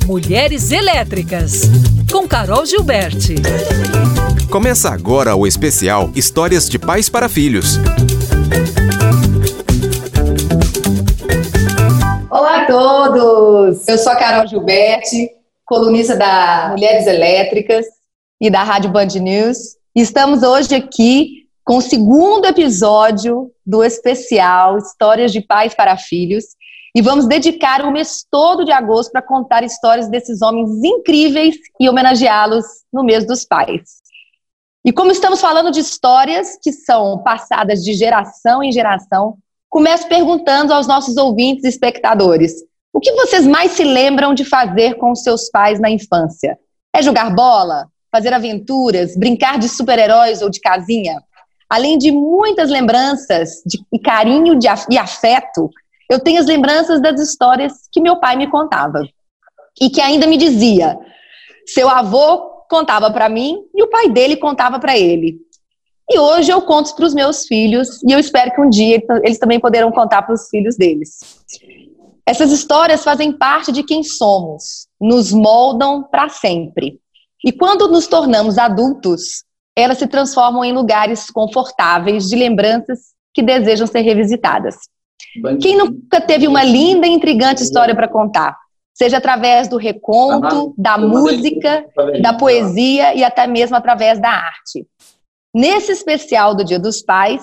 Mulheres Elétricas, com Carol Gilberti. Começa agora o especial Histórias de Pais para Filhos. Olá a todos! Eu sou a Carol Gilberti, colunista da Mulheres Elétricas e da Rádio Band News. E estamos hoje aqui com o segundo episódio do especial Histórias de Pais para Filhos. E vamos dedicar o mês todo de agosto para contar histórias desses homens incríveis e homenageá-los no mês dos pais. E como estamos falando de histórias que são passadas de geração em geração, começo perguntando aos nossos ouvintes e espectadores: o que vocês mais se lembram de fazer com os seus pais na infância? É jogar bola? Fazer aventuras? Brincar de super-heróis ou de casinha? Além de muitas lembranças de carinho e afeto, eu tenho as lembranças das histórias que meu pai me contava. E que ainda me dizia: seu avô contava para mim e o pai dele contava para ele. E hoje eu conto para os meus filhos e eu espero que um dia eles também poderão contar para os filhos deles. Essas histórias fazem parte de quem somos, nos moldam para sempre. E quando nos tornamos adultos, elas se transformam em lugares confortáveis de lembranças que desejam ser revisitadas. Quem nunca teve uma linda e intrigante história para contar? Seja através do reconto, da música, da poesia e até mesmo através da arte. Nesse especial do Dia dos Pais,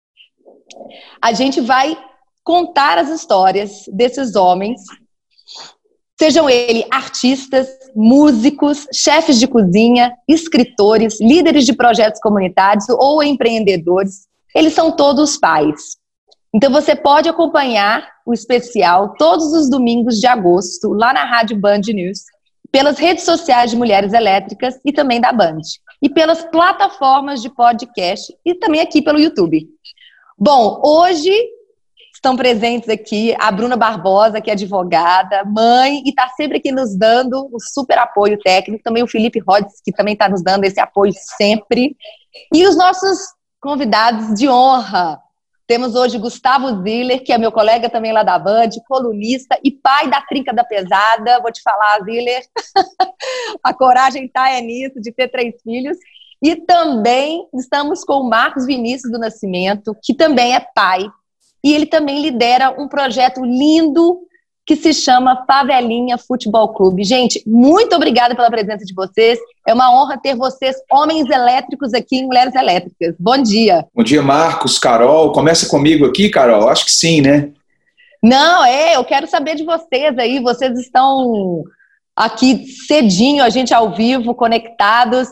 a gente vai contar as histórias desses homens, sejam eles artistas, músicos, chefes de cozinha, escritores, líderes de projetos comunitários ou empreendedores. Eles são todos pais. Então você pode acompanhar o especial todos os domingos de agosto, lá na Rádio Band News, pelas redes sociais de Mulheres Elétricas e também da Band, e pelas plataformas de podcast e também aqui pelo YouTube. Bom, hoje estão presentes aqui a Bruna Barbosa, que é advogada, mãe, e está sempre aqui nos dando um super apoio técnico, também o Felipe Rhodes, que também está nos dando esse apoio sempre, e os nossos convidados de honra. Temos hoje Gustavo Ziller, que é meu colega também lá da Band, colunista e pai da Trinca da Pesada. Vou te falar, Ziller, a coragem está nisso, de ter 3 filhos. E também estamos com o Marcos Vinícius do Nascimento, que também é pai. E ele também lidera um projeto lindo que se chama Favelinha Futebol Clube. Gente, muito obrigada pela presença de vocês. É uma honra ter vocês, homens elétricos, aqui em Mulheres Elétricas. Bom dia. Bom dia, Marcos, Carol. Começa comigo aqui, Carol? Acho que sim, né? Não, eu quero saber de vocês aí. Vocês estão aqui cedinho, a gente ao vivo, conectados.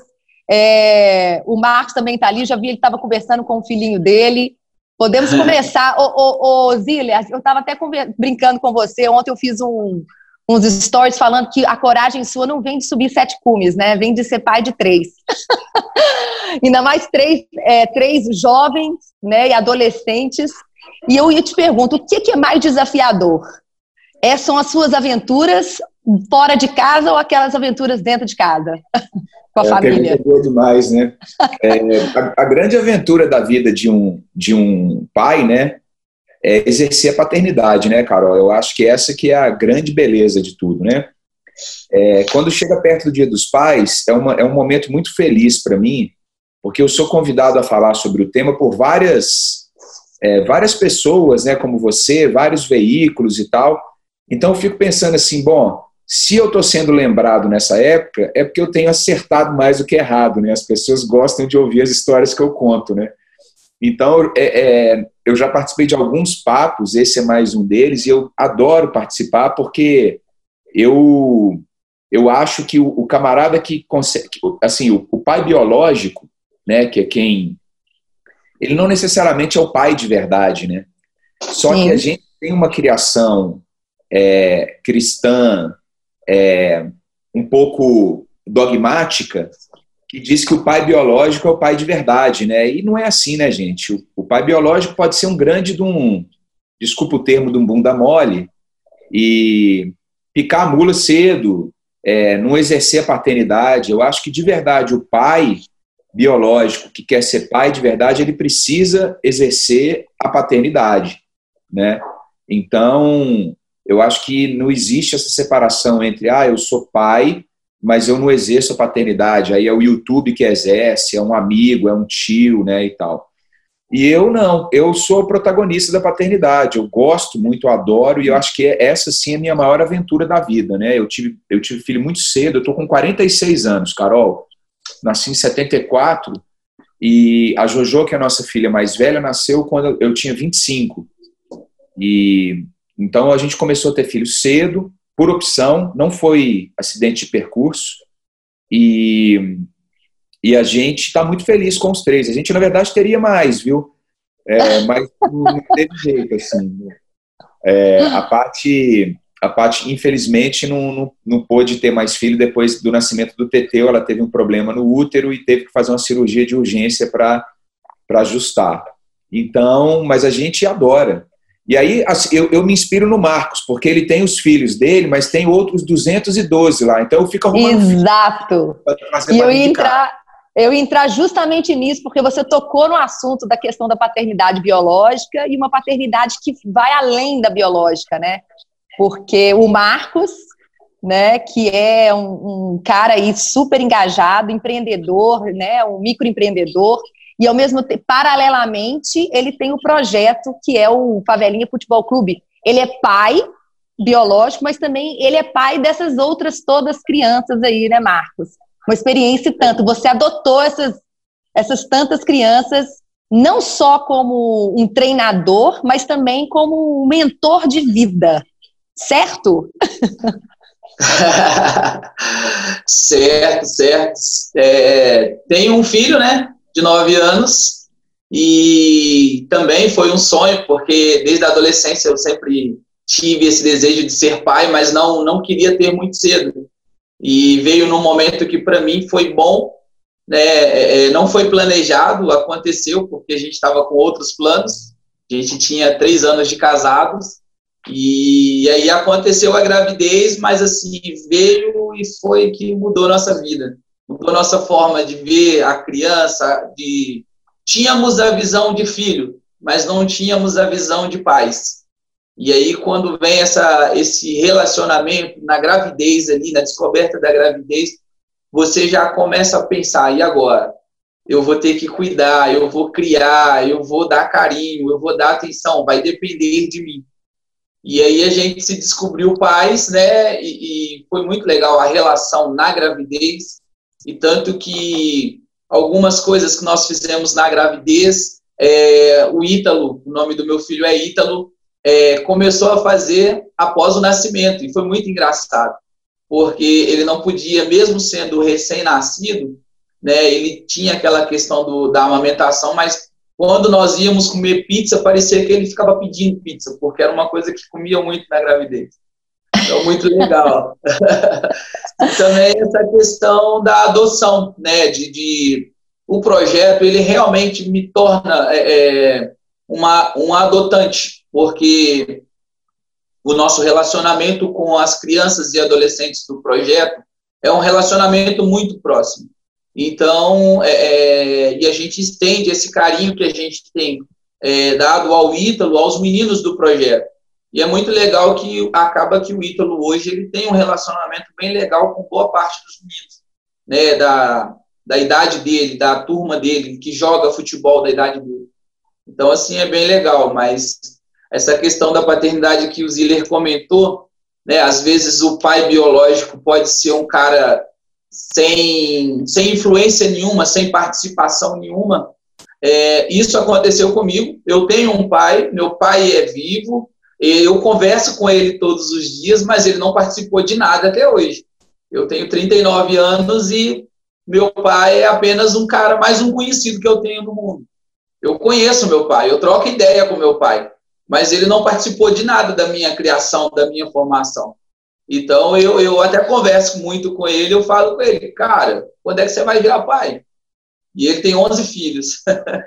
O Marcos também está ali, já vi ele estava conversando com o filhinho dele. Podemos conversar. Ziller, eu estava até brincando com você. Ontem eu fiz uns stories falando que a coragem sua não vem de subir 7 cumes, né? Vem de ser pai de 3. Ainda mais 3 jovens, né, e adolescentes. E eu te pergunto, o que é mais desafiador? São as suas aventuras fora de casa ou aquelas aventuras dentro de casa? Com a família. É boa demais, né? A grande aventura da vida de um pai, né, é exercer a paternidade, né, Carol? Eu acho que essa que é a grande beleza de tudo, né? Quando chega perto do Dia dos Pais, é um momento muito feliz para mim, porque eu sou convidado a falar sobre o tema por várias pessoas, né, como você, vários veículos e tal. Então eu fico pensando assim, bom, se eu estou sendo lembrado nessa época, é porque eu tenho acertado mais do que errado, né? As pessoas gostam de ouvir as histórias que eu conto, né? Então, eu já participei de alguns papos, esse é mais um deles, e eu adoro participar porque eu acho que o camarada que consegue, assim, o pai biológico, né, que é quem... Ele não necessariamente é o pai de verdade, né? Só Sim. que a gente tem uma criação cristã, um pouco dogmática, que diz que o pai biológico é o pai de verdade, né? E não é assim, né, gente? O pai biológico pode ser um grande desculpa o termo, de um bunda mole, e picar a mula cedo, não exercer a paternidade. Eu acho que, de verdade, o pai biológico que quer ser pai de verdade, ele precisa exercer a paternidade, né? Então, Eu acho que não existe essa separação entre, eu sou pai, mas eu não exerço a paternidade, aí é o YouTube que exerce, é um amigo, é um tio, né, e tal. E eu não, eu sou o protagonista da paternidade, eu gosto muito, eu adoro, e eu acho que essa sim é a minha maior aventura da vida, né? Eu tive filho muito cedo, eu tô com 46 anos, Carol, nasci em 74, e a Jojo, que é a nossa filha mais velha, nasceu quando eu tinha 25. E então a gente começou a ter filho cedo, por opção, não foi acidente de percurso, e a gente está muito feliz com os 3. A gente, na verdade, teria mais, viu? Mas não teve jeito, assim. A parte, infelizmente, não pôde ter mais filho depois do nascimento do Teteu. Ela teve um problema no útero e teve que fazer uma cirurgia de urgência para ajustar. Então, mas a gente adora. E aí eu me inspiro no Marcos, porque ele tem os filhos dele, mas tem outros 212 lá. Então eu fico arrumando. Exato. E eu ia entrar justamente nisso, porque você tocou no assunto da questão da paternidade biológica e uma paternidade que vai além da biológica, né? Porque o Marcos, né, que é um cara aí super engajado, empreendedor, né, um microempreendedor, e ao mesmo tempo, paralelamente, ele tem o projeto que é o Favelinha Futebol Clube. Ele é pai biológico, mas também ele é pai dessas outras todas crianças aí, né, Marcos? Uma experiência e tanto. Você adotou essas tantas crianças, não só como um treinador, mas também como um mentor de vida, certo? Certo. Tenho um filho, né, de 9 anos, e também foi um sonho, porque desde a adolescência eu sempre tive esse desejo de ser pai, mas não queria ter muito cedo. E veio num momento que para mim foi bom, né? Não foi planejado, aconteceu porque a gente estava com outros planos. A gente tinha 3 anos de casados e aí aconteceu a gravidez, mas assim, veio e foi que mudou nossa vida, mudou nossa forma de ver a criança. Tínhamos a visão de filho, mas não tínhamos a visão de pais. E aí, quando vem esse relacionamento na gravidez ali, na descoberta da gravidez, você já começa a pensar, e agora? Eu vou ter que cuidar, eu vou criar, eu vou dar carinho, eu vou dar atenção, vai depender de mim. E aí a gente se descobriu pais, né? E foi muito legal a relação na gravidez, e tanto que algumas coisas que nós fizemos na gravidez, o Ítalo, o nome do meu filho é Ítalo, começou a fazer após o nascimento, e foi muito engraçado, porque ele não podia, mesmo sendo recém-nascido, né, ele tinha aquela questão da amamentação, mas quando nós íamos comer pizza, parecia que ele ficava pedindo pizza, porque era uma coisa que comia muito na gravidez. Então, muito legal. Também essa questão da adoção, né, o projeto, ele realmente me torna um adotante, porque o nosso relacionamento com as crianças e adolescentes do projeto é um relacionamento muito próximo. Então, e a gente estende esse carinho que a gente tem dado ao Ítalo, aos meninos do projeto. E é muito legal que acaba que o Ítalo hoje ele tem um relacionamento bem legal com boa parte dos meninos, né, da idade dele, da turma dele, que joga futebol da idade dele. Então, assim, é bem legal, mas essa questão da paternidade que o Ziller comentou, né, às vezes o pai biológico pode ser um cara sem influência nenhuma, sem participação nenhuma. Isso aconteceu comigo. Eu tenho um pai, meu pai é vivo, eu converso com ele todos os dias, mas ele não participou de nada até hoje. Eu tenho 39 anos e meu pai é apenas um cara, mais um conhecido que eu tenho no mundo. Eu conheço meu pai, eu troco ideia com meu pai, mas ele não participou de nada da minha criação, da minha formação. Então, eu até converso muito com ele, eu falo com ele, cara, quando é que você vai virar pai? E ele tem 11 filhos.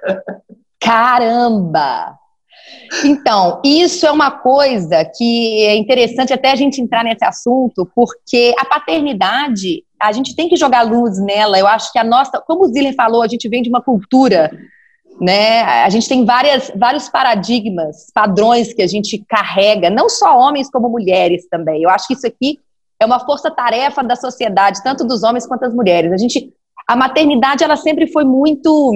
Caramba! Então, isso é uma coisa que é interessante até a gente entrar nesse assunto, porque a paternidade, a gente tem que jogar luz nela. Eu acho que a nossa, como o Ziller falou, a gente vem de uma cultura né? A gente tem vários paradigmas, padrões que a gente carrega, não só homens como mulheres também. Eu acho que isso aqui é uma força-tarefa da sociedade, tanto dos homens quanto das mulheres. A maternidade, ela sempre foi muito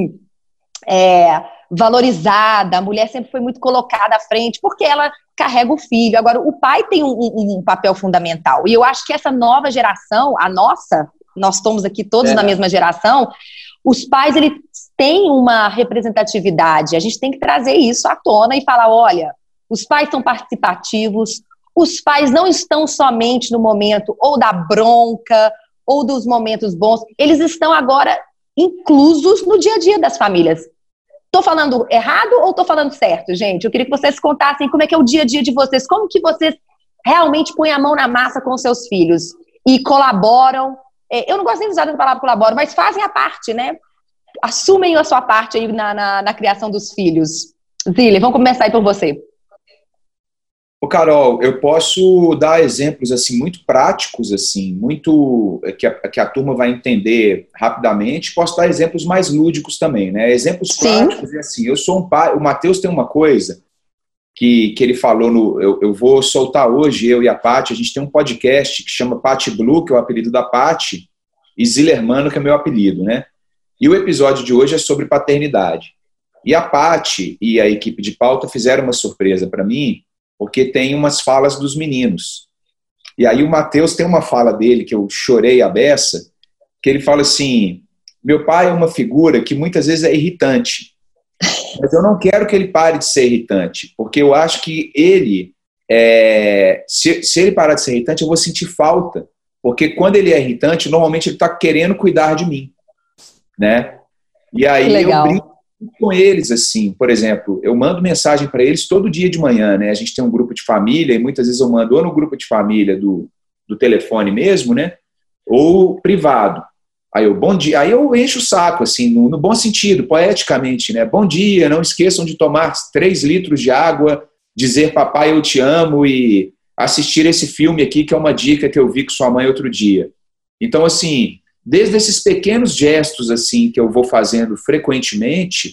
valorizada, a mulher sempre foi muito colocada à frente, porque ela carrega o filho. Agora, o pai tem um papel fundamental. E eu acho que essa nova geração, a nossa, nós estamos aqui todos na mesma geração, os pais, eles têm uma representatividade. A gente tem que trazer isso à tona e falar, olha, os pais são participativos, os pais não estão somente no momento ou da bronca, ou dos momentos bons, eles estão agora inclusos no dia a dia das famílias. Estou falando errado ou estou falando certo, gente? Eu queria que vocês contassem como é que é o dia a dia de vocês, como que vocês realmente põem a mão na massa com seus filhos e colaboram. Eu não gosto nem de usar essa palavra colaboram, mas fazem a parte, né? Assumem a sua parte aí na criação dos filhos. Zília, vamos começar aí por você. Ô, Carol, eu posso dar exemplos assim muito práticos, assim, muito que a turma vai entender rapidamente. Posso dar exemplos mais lúdicos também, né? Exemplos práticos é assim. Eu sou um pai. O Matheus tem uma coisa que ele falou eu vou soltar hoje, eu e a Paty. A gente tem um podcast que chama Paty Blue, que é o apelido da Paty, e Zilermano, que é meu apelido, né? E o episódio de hoje é sobre paternidade. E a Paty e a equipe de pauta fizeram uma surpresa para mim, porque tem umas falas dos meninos. E aí o Matheus tem uma fala dele, que eu chorei a beça, que ele fala assim, meu pai é uma figura que muitas vezes é irritante, mas eu não quero que ele pare de ser irritante, porque eu acho que ele, se ele parar de ser irritante, eu vou sentir falta, porque quando ele é irritante, normalmente ele está querendo cuidar de mim, né? E aí eu brinco com eles, assim, por exemplo, eu mando mensagem para eles todo dia de manhã, né? A gente tem um grupo de família e muitas vezes eu mando ou no grupo de família do telefone mesmo, né? Ou privado. Aí eu, bom dia, aí eu encho o saco, assim, no bom sentido, poeticamente, né? Bom dia, não esqueçam de tomar 3 litros de água, dizer papai eu te amo e assistir esse filme aqui que é uma dica que eu vi com sua mãe outro dia. Então, assim, desde esses pequenos gestos assim que eu vou fazendo frequentemente,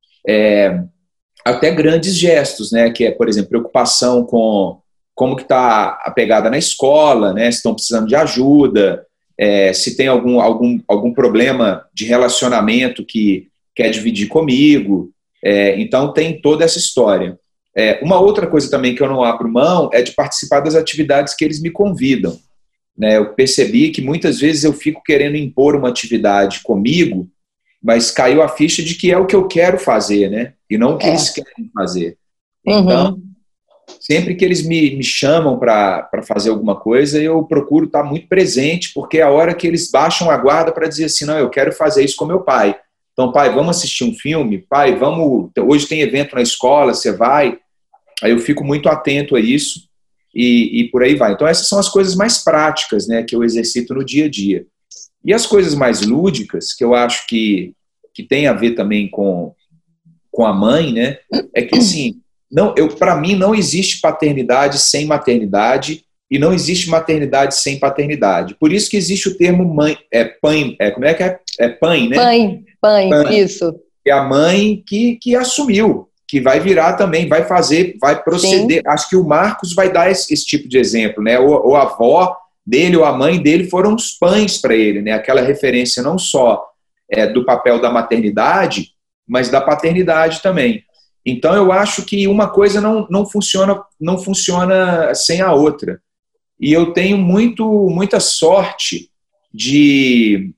até grandes gestos, né? Que é, por exemplo, preocupação com como que está a pegada na escola, né? Se estão precisando de ajuda, se tem algum problema de relacionamento que quer dividir comigo. Então tem toda essa história. Uma outra coisa também que eu não abro mão é de participar das atividades que eles me convidam. Né, eu percebi que muitas vezes eu fico querendo impor uma atividade comigo, mas caiu a ficha de que é o que eu quero fazer, né? E não o que eles querem fazer. Então, sempre que eles me chamam para fazer alguma coisa, eu procuro estar muito presente, porque é a hora que eles baixam a guarda para dizer assim, não, eu quero fazer isso com meu pai. Então, pai, vamos assistir um filme? Pai, hoje tem evento na escola, você vai? Aí eu fico muito atento a isso. E por aí vai. Então essas são as coisas mais práticas, né, que eu exercito no dia a dia. E as coisas mais lúdicas, que eu acho que tem a ver também com a mãe, né, é que assim, para mim não existe paternidade sem maternidade e não existe maternidade sem paternidade. Por isso que existe o termo mãe, como é que é? É pai, né? Pai, isso. É a mãe que assumiu, que vai virar também, vai proceder. Sim. Acho que o Marcos vai dar esse tipo de exemplo, né? Ou a avó dele ou a mãe dele foram os pães para ele, né? Aquela referência não só do papel da maternidade, mas da paternidade também. Então eu acho que uma coisa não funciona sem a outra. E eu tenho muita sorte de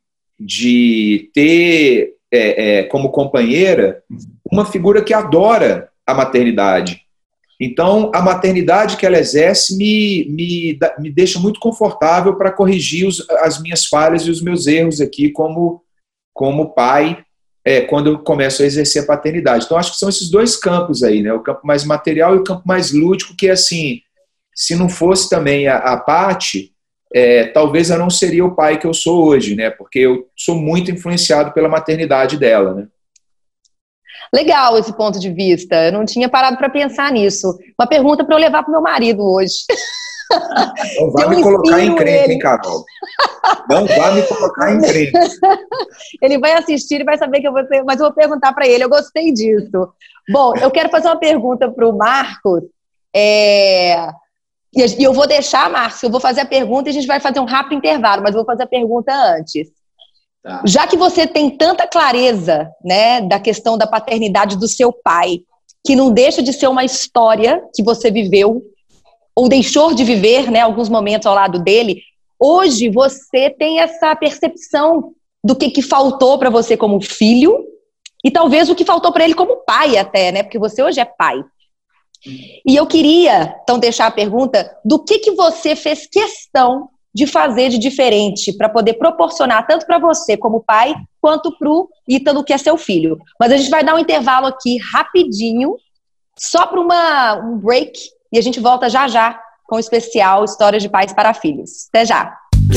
ter como companheira uma figura que adora a maternidade. Então, a maternidade que ela exerce me deixa muito confortável para corrigir as minhas falhas e os meus erros aqui como pai, quando eu começo a exercer a paternidade. Então, acho que são esses dois campos aí, né? O campo mais material e o campo mais lúdico, que é assim, se não fosse também a Paty, talvez eu não seria o pai que eu sou hoje, né? Porque eu sou muito influenciado pela maternidade dela, né? Legal esse ponto de vista. Eu não tinha parado para pensar nisso. Uma pergunta para eu levar para o meu marido hoje. Não vai me colocar em encrenca, hein, Carol? Não vai me colocar em encrenca. Ele vai assistir e vai saber que eu vou ser, mas eu vou perguntar para ele, eu gostei disso. Bom, eu quero fazer uma pergunta para o Marcos, e eu vou deixar, Marcos, eu vou fazer a pergunta e a gente vai fazer um rápido intervalo, mas eu vou fazer a pergunta antes. Tá. Já que você tem tanta clareza, né, da questão da paternidade do seu pai, que não deixa de ser uma história que você viveu, ou deixou de viver, né, alguns momentos ao lado dele, hoje você tem essa percepção do que faltou para você como filho, e talvez o que faltou para ele como pai até, né, porque você hoje é pai. E eu queria, então, deixar a pergunta do que você fez questão de fazer de diferente para poder proporcionar tanto para você como pai, quanto para o Ítalo, que é seu filho. Mas a gente vai dar um intervalo aqui rapidinho, só para um break, e a gente volta já já com o especial Histórias de Pais para Filhos. Até já!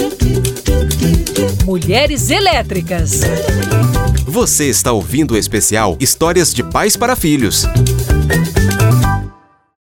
Mulheres Elétricas. Você está ouvindo o especial Histórias de Pais para Filhos.